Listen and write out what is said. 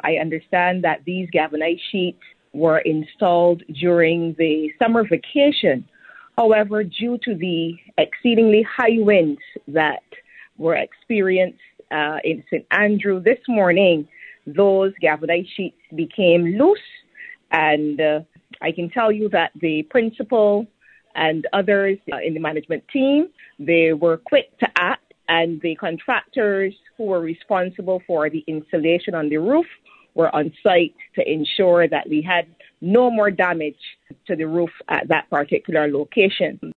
I understand that these galvanized sheets were installed during the summer vacation. However, due to the exceedingly high winds that were experienced in St. Andrew this morning, those galvanized sheets became loose. And I can tell you that the principal and others in the management team, they were quick to act, and the contractors who were responsible for the installation on the roof were on site to ensure that we had no more damage to the roof at that particular location.